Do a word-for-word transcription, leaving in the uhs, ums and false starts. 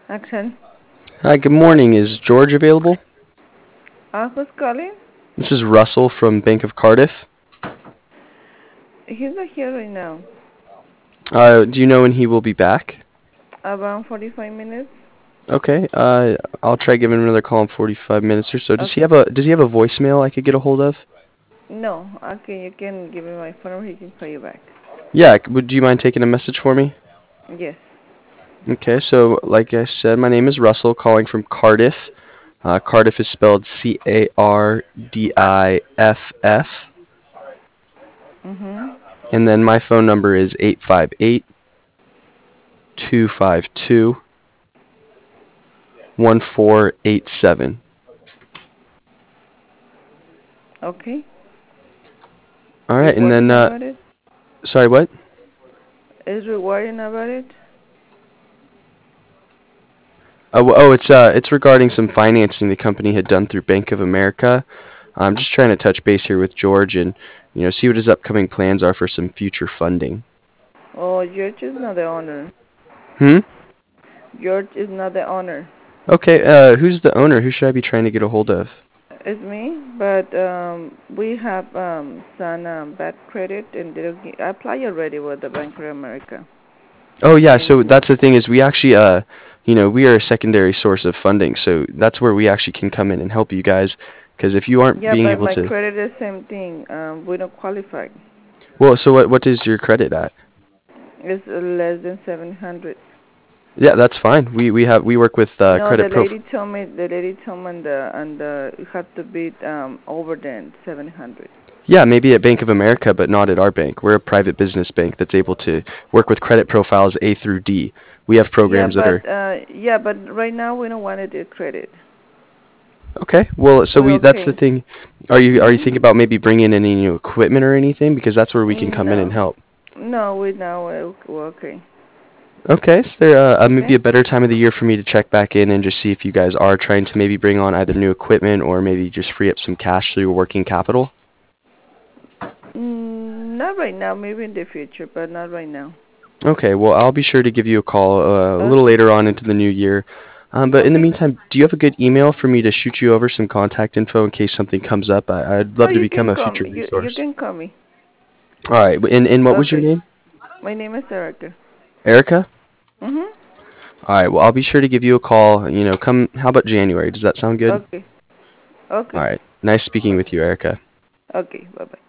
Action. Hi, good morning. Is George available? Uh, who's calling? This is Russell from Bank of Cardiff. He's not here right now. Uh, do you know when he will be back? Around forty-five minutes. Okay. Uh, I'll try giving him another call in forty-five minutes or so. Does he Okay. have a Does he have a voicemail I could get a hold of? No. Okay, you can give me my phone number. He can call you back. Yeah. Would you mind taking a message for me? Yes. Okay. So, like I said, my name is Russell, calling from Cardiff. Uh, Cardiff is spelled C A R D I F F, Mhm. and then my phone number is eight five eight, two five two, one four eight seven. Okay. All right, and then Rewarding uh, about it? sorry, what? Is rewarding about it? Oh, oh, it's uh, it's regarding some financing the company had done through Bank of America. I'm just trying to touch base here with George and, you know, see what his upcoming plans are for some future funding. Oh, George is not the owner. Hmm? George is not the owner. Okay, uh, who's the owner? Who should I be trying to get a hold of? It's me, but um, we have um, some um, bad credit, and they don't gi- I apply already with the Bank of America. Oh, yeah, so And that's the thing is we actually, uh, you know, we are a secondary source of funding, so that's where we actually can come in and help you guys. Because if you aren't yeah, being but able my to, credit is same thing. Um, we don't qualify. well, so what what is your credit at? It's less than seven hundred. Yeah, that's fine. We we have we work with uh, No, the credit pro. lady told me the lady told me and the and the it had to be um over than seven hundred. Yeah, maybe at Bank of America, but not at our bank. We're a private business bank that's able to work with credit profiles A through D. We have Yeah, programs that but are uh yeah, but right now we don't want the credit. okay. Well, so We're we that's the okay. thing. Are you are you Mhm. thinking about maybe bringing in any new equipment or anything? Because that's where we can come in and No, help. no, we now we're, we're okay. Okay, is there uh, uh, maybe Okay. a better time of the year for me to check back in and just see if you guys are trying to maybe bring on either new equipment or maybe just free up some cash through working capital? Mm, not right now. Maybe in the future, but not right now. Okay, well, I'll be sure to give you a call uh, a little Okay. later on into the new year. Um, but in the Okay. meantime, do you have a good email for me to shoot you over some contact info in case something comes up? I, I'd Oh, love to you become can a call future me. You you resource. can call me. All right, and, and what was your Okay. name? My name is Erica. Erica? Mhm. All right, well, I'll be sure to give you a call. You know, come, how about January? Does that sound good? Okay. All Okay. right, nice speaking with Okay. you, Erica. Okay. Bye bye.